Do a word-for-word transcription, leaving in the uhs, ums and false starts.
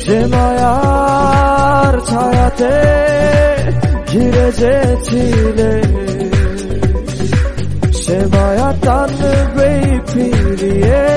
সে মায়ার ছায়াতে ঘিরে যেছিলে, সে মায়া টানবেই ফিরিয়ে